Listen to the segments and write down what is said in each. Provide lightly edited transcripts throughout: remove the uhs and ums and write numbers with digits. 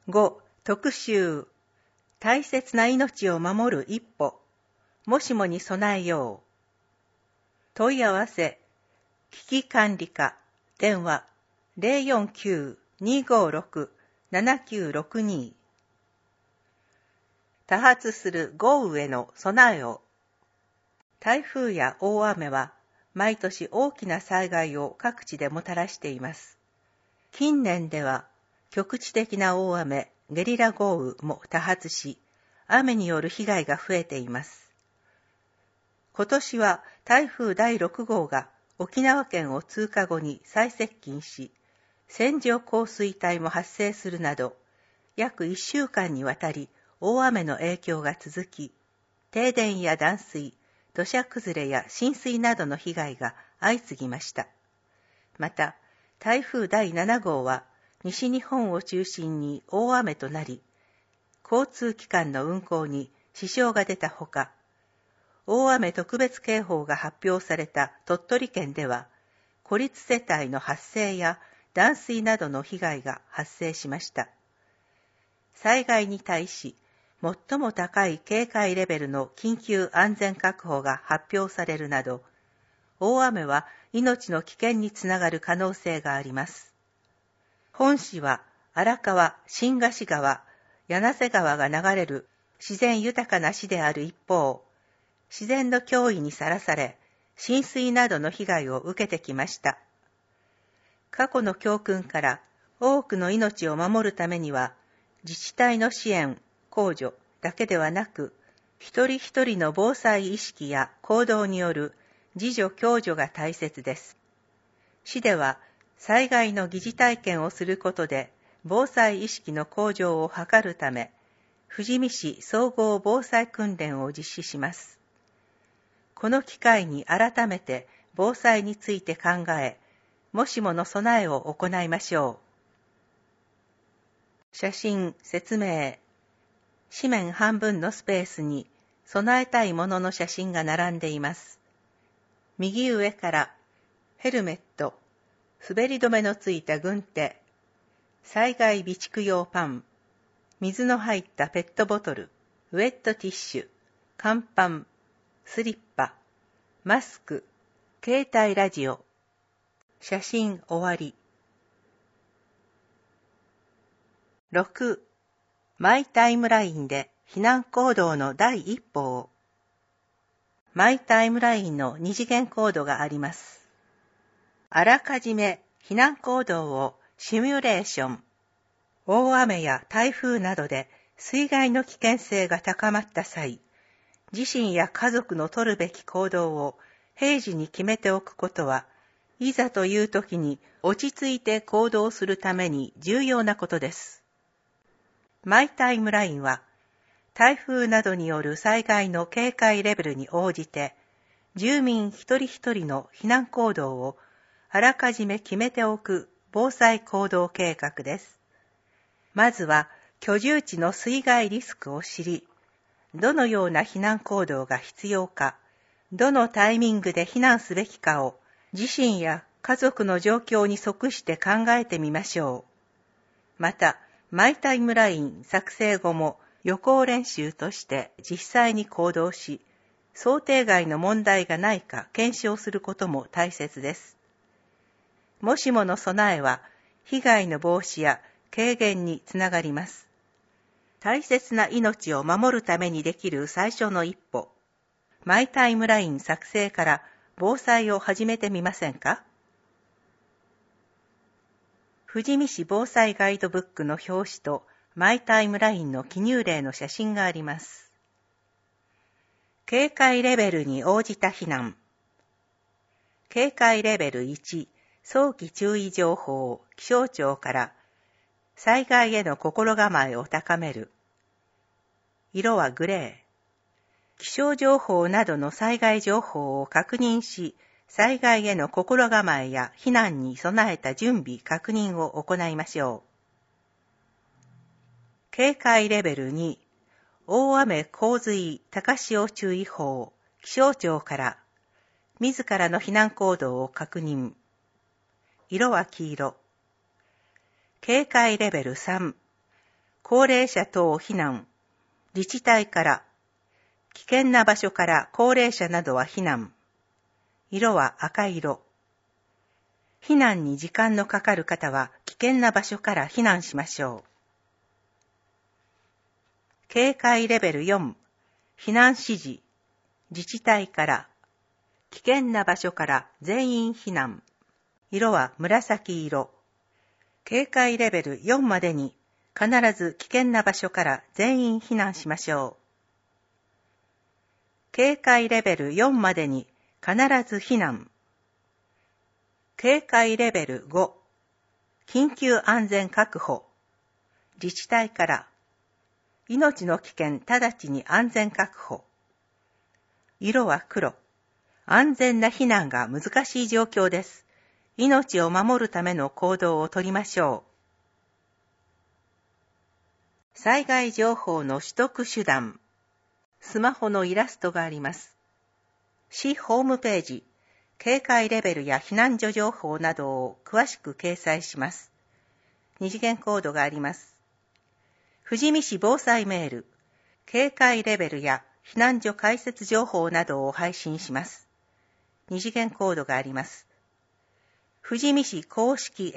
5. 特集。大切な命を守る一歩。もしもに備えよう。問い合わせ。危機管理課。電話。049-256-7962。多発する豪雨への備えを。台風や大雨は毎年大きな災害を各地でもたらしています。近年では局地的な大雨、ゲリラ豪雨も多発し、雨による被害が増えています。今年は台風第6号が沖縄県を通過後に再接近し、線状降水帯も発生するなど、約1週間にわたり大雨の影響が続き、停電や断水、土砂崩れや浸水などの被害が相次ぎました。また、台風第7号は西日本を中心に大雨となり、交通機関の運行に支障が出たほか、大雨特別警報が発表された鳥取県では、孤立世帯の発生や断水などの被害が発生しました。災害に対し、最も高い警戒レベルの緊急安全確保が発表されるなど、大雨は命の危険につながる可能性があります。本市は荒川、新河岸川、柳瀬川が流れる自然豊かな市である一方、自然の脅威にさらされ、浸水などの被害を受けてきました。過去の教訓から多くの命を守るためには、自治体の支援、公助だけではなく、一人一人の防災意識や行動による自助共助が大切です。市では、災害の疑似体験をすることで、防災意識の向上を図るため、富士見市総合防災訓練を実施します。この機会に改めて防災について考え、もしもの備えを行いましょう。写真、説明。紙面半分のスペースに備えたいものの写真が並んでいます。右上からヘルメット、滑り止めのついた軍手、災害備蓄用パン、水の入ったペットボトル、ウェットティッシュ、乾パン、スリッパ、マスク、携帯ラジオ。写真終わり。6. マイタイムラインで避難行動の第一歩を。マイタイムラインの二次元コードがあります。あらかじめ避難行動をシミュレーション。大雨や台風などで水害の危険性が高まった際、自身や家族の取るべき行動を平時に決めておくことは、いざという時に落ち着いて行動するために重要なことです。マイタイムラインは、台風などによる災害の警戒レベルに応じて、住民一人一人の避難行動をあらかじめ決めておく防災行動計画です。まずは、居住地の水害リスクを知り、どのような避難行動が必要か、どのタイミングで避難すべきかを自身や家族の状況に即して考えてみましょう。また、マイタイムライン作成後も予行練習として実際に行動し、想定外の問題がないか検証することも大切です。もしもの備えは、被害の防止や軽減につながります。大切な命を守るためにできる最初の一歩。マイタイムライン作成から防災を始めてみませんか？富士見市防災ガイドブックの表紙とマイタイムラインの記入例の写真があります。警戒レベルに応じた避難。警戒レベル1、早期注意情報、気象庁から災害への心構えを高める。色はグレー。気象情報などの災害情報を確認し、災害への心構えや避難に備えた準備確認を行いましょう。警戒レベル2、大雨洪水高潮注意報、気象庁から自らの避難行動を確認。色は黄色。警戒レベル3、 高齢者等避難。自治体から、危険な場所から高齢者などは避難。色は赤色。避難に時間のかかる方は危険な場所から避難しましょう。警戒レベル4、避難指示。自治体から、危険な場所から全員避難。色は紫色。警戒レベル4までに必ず危険な場所から全員避難しましょう。警戒レベル4までに必ず避難。警戒レベル5、緊急安全確保。自治体から、命の危険直ちに安全確保。色は黒。安全な避難が難しい状況です。命を守るための行動をとりましょう。災害情報の取得手段。スマホのイラストがあります。市ホームページ、警戒レベルや避難所情報などを詳しく掲載します。二次元コードがあります。富士見市防災メール、警戒レベルや避難所開設情報などを配信します。二次元コードがあります。富士見市公式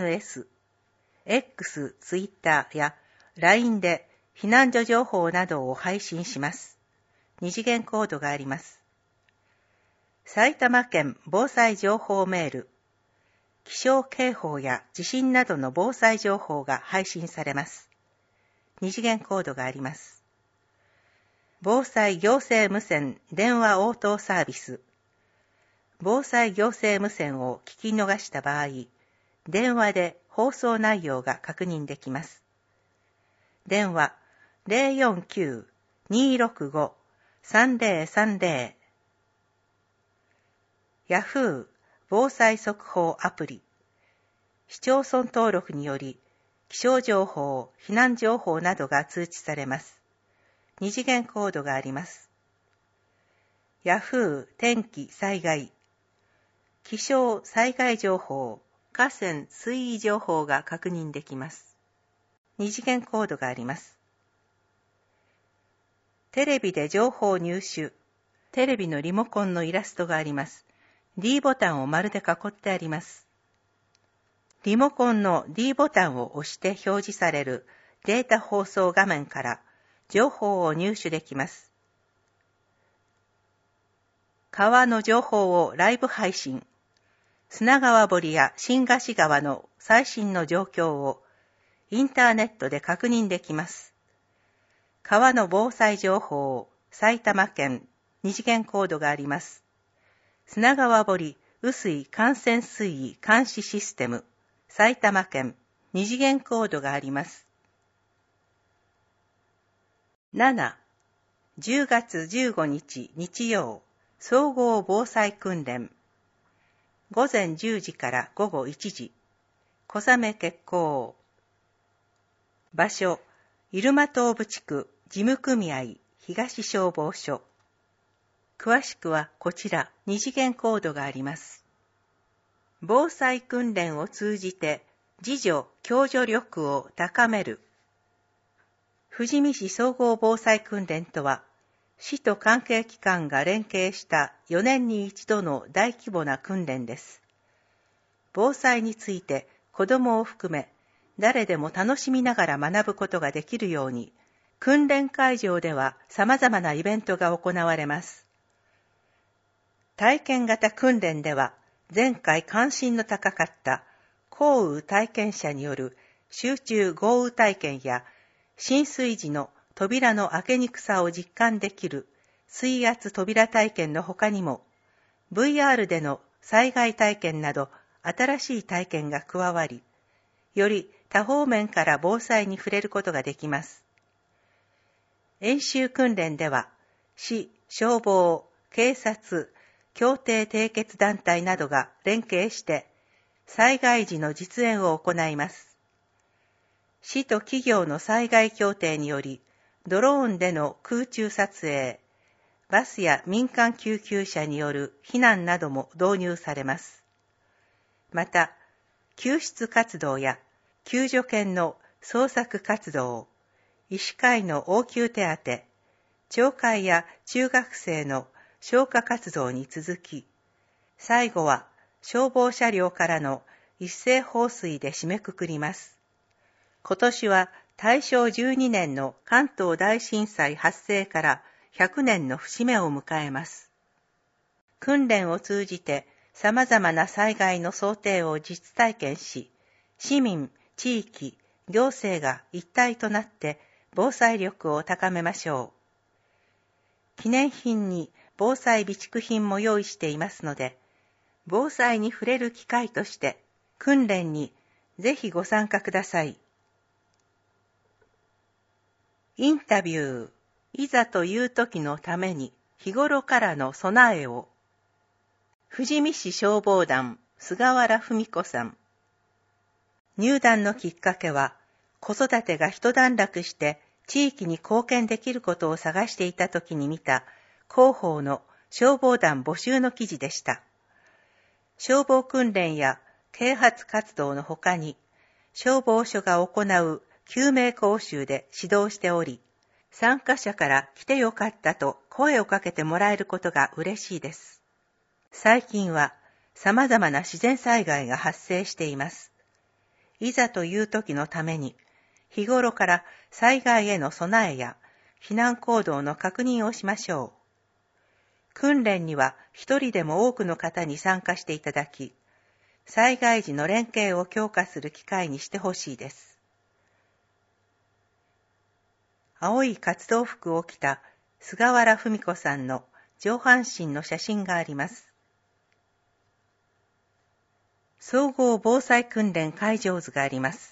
SNS、X、Twitter や LINE で避難所情報などを配信します。二次元コードがあります。埼玉県防災情報メール、気象警報や地震などの防災情報が配信されます。二次元コードがあります。防災行政無線電話応答サービス、防災行政無線を聞き逃した場合、電話で放送内容が確認できます。電話 049-265-3030 Yahoo 防災速報アプリ、市町村登録により気象情報、避難情報などが通知されます。二次元コードがあります。Yahoo 天気災害、気象災害情報、河川水位情報が確認できます。二次元コードがあります。テレビで情報入手、テレビのリモコンのイラストがあります。D ボタンを丸で囲ってあります。リモコンの D ボタンを押して表示されるデータ放送画面から情報を入手できます。川の情報をライブ配信。砂川堀や新河岸川の最新の状況をインターネットで確認できます。川の防災情報、埼玉県、二次元コードがあります。砂川堀雨水感染水位監視システム、埼玉県、二次元コードがあります。7、10月15日日曜、総合防災訓練。午前10時から午後1時、小雨決行。場所、入間東部地区事務組合東消防署。詳しくはこちら、二次元コードがあります。防災訓練を通じて自助・共助力を高める。富士見市総合防災訓練とは、市と関係機関が連携した4年に一度の大規模な訓練です。防災について子どもを含め誰でも楽しみながら学ぶことができるように、訓練会場では様々なイベントが行われます。体験型訓練では前回関心の高かった降雨体験者による集中豪雨体験や浸水時の扉の開けにくさを実感できる水圧扉体験の他にも VR での災害体験など新しい体験が加わり、より多方面から防災に触れることができます。演習訓練では市、消防、警察、協定締結団体などが連携して災害時の実演を行います。市と企業の災害協定により、ドローンでの空中撮影、バスや民間救急車による避難なども導入されます。また、救出活動や救助犬の捜索活動、 医師会の応急手当、町会や中学生の消火活動に続き、最後は消防車両からの一斉放水で締めくくります。今年は大正12年の関東大震災発生から100年の節目を迎えます。訓練を通じて様々な災害の想定を実体験し、市民、地域、行政が一体となって防災力を高めましょう。記念品に防災備蓄品も用意していますので、防災に触れる機会として訓練にぜひご参加ください。インタビュー。いざという時のために日頃からの備えを。富士見市消防団菅原文子さん。入団のきっかけは、子育てが一段落して地域に貢献できることを探していた時に見た広報の消防団募集の記事でした。消防訓練や啓発活動のほかに、消防署が行う救命講習で指導しており、参加者から来てよかったと声をかけてもらえることが嬉しいです。最近は様々な自然災害が発生しています。いざという時のために、日頃から災害への備えや避難行動の確認をしましょう。訓練には一人でも多くの方に参加していただき、災害時の連携を強化する機会にしてほしいです。青い活動服を着た菅原文子さんの上半身の写真があります。総合防災訓練会場図があります。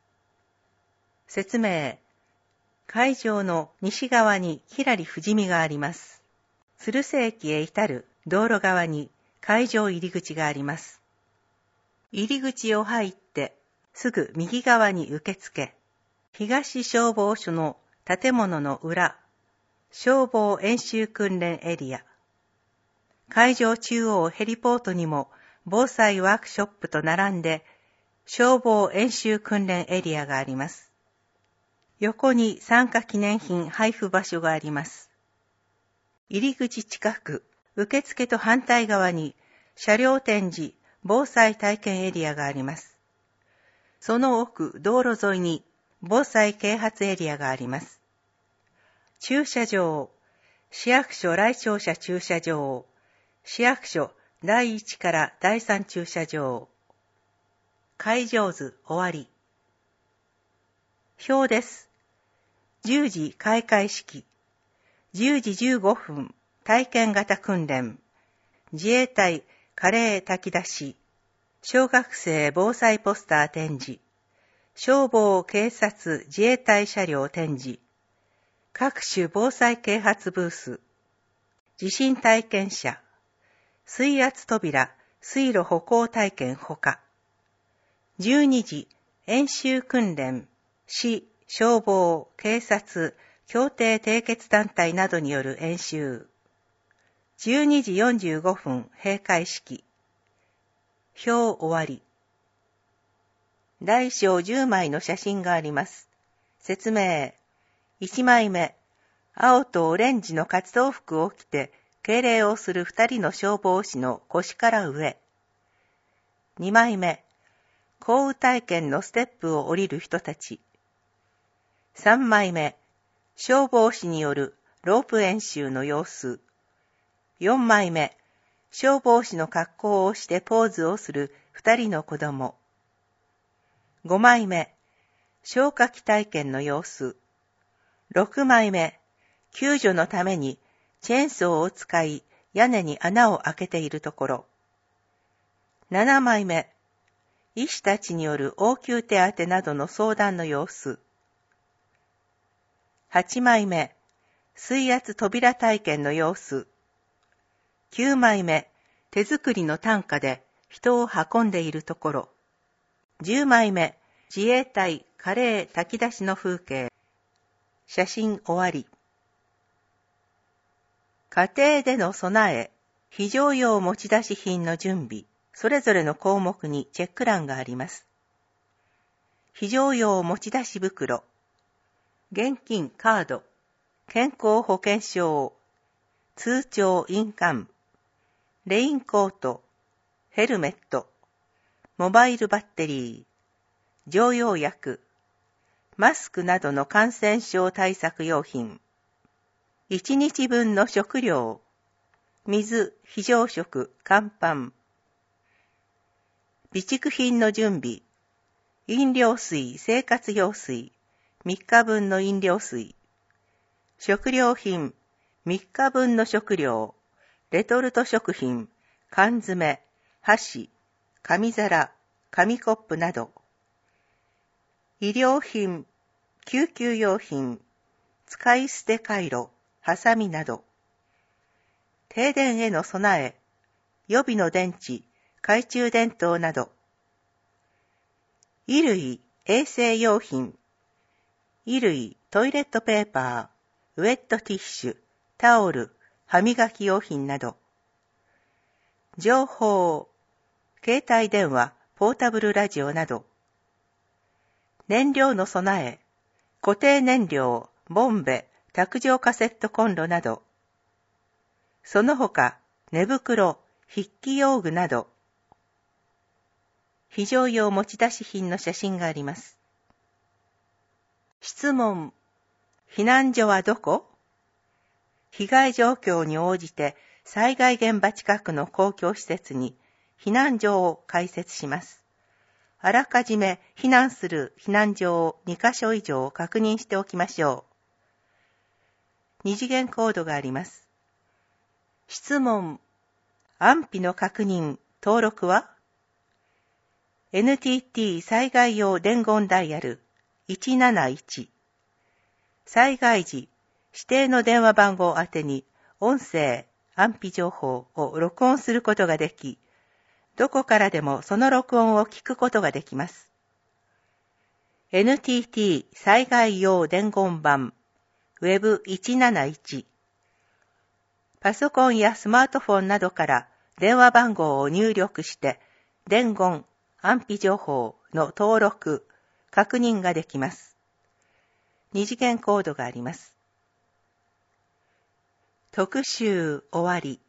説明。会場の西側にひらり富士見があります。鶴瀬駅へ至る道路側に会場入り口があります。入り口を入ってすぐ右側に受付、東消防署の建物の裏、消防演習訓練エリア。会場中央ヘリポートにも防災ワークショップと並んで消防演習訓練エリアがあります。横に参加記念品配布場所があります。入り口近く、受付と反対側に車両展示、防災体験エリアがあります。その奥、道路沿いに防災啓発エリアがあります。駐車場、市役所来庁舎駐車場、市役所第1から第3駐車場。会場図終わり。表です。10時開会式。10時15分体験型訓練。自衛隊カレー炊き出し。小学生防災ポスター展示。消防警察自衛隊車両展示。各種防災啓発ブース。地震体験者。水圧扉、水路歩行体験ほか。12時、演習訓練、市、消防、警察、協定締結団体などによる演習。12時45分、閉会式。表終わり。大小10枚の写真があります。説明。1枚目、青とオレンジの活動服を着て、敬礼をする2人の消防士の腰から上。2枚目、降雨体験のステップを降りる人たち。3枚目、消防士によるロープ演習の様子。4枚目、消防士の格好をしてポーズをする2人の子供。5枚目、消火器体験の様子。6枚目、救助のためにチェーンソーを使い屋根に穴を開けているところ。7枚目、医師たちによる応急手当などの相談の様子。8枚目、水圧扉体験の様子。9枚目、手作りの担架で人を運んでいるところ。10枚目、自衛隊カレー炊き出しの風景。写真終わり。家庭での備え、非常用持ち出し品の準備、それぞれの項目にチェック欄があります。非常用持ち出し袋。 現金カード、健康保険証、通帳印鑑、レインコート、ヘルメット、モバイルバッテリー、常用薬、マスクなどの感染症対策用品、1日分の食料、水、非常食、乾パン、備蓄品の準備、飲料水、生活用水、3日分の飲料水、食料品、3日分の食料、レトルト食品、缶詰、箸、紙皿、紙コップなど、医療品、救急用品、使い捨てカイロ、ハサミなど、停電への備え、予備の電池、懐中電灯など、衣類、衛生用品、衣類、トイレットペーパー、ウェットティッシュ、タオル、歯磨き用品など、情報、携帯電話、ポータブルラジオなど、燃料の備え、固定燃料、ボンベ、卓上カセットコンロなど、その他、寝袋、筆記用具など、非常用持ち出し品の写真があります。質問、避難所はどこ？被害状況に応じて災害現場近くの公共施設に避難所を開設します。あらかじめ避難する避難所を2カ所以上確認しておきましょう。2次元コードがあります。質問、安否の確認、登録は？ NTT 災害用伝言ダイヤル171。災害時、指定の電話番号宛てに音声、安否情報を録音することができ、どこからでもその録音を聞くことができます。NTT 災害用伝言版 Web171。パソコンやスマートフォンなどから電話番号を入力して伝言、安否情報の登録、確認ができます。2次元コードがあります。特集終わり。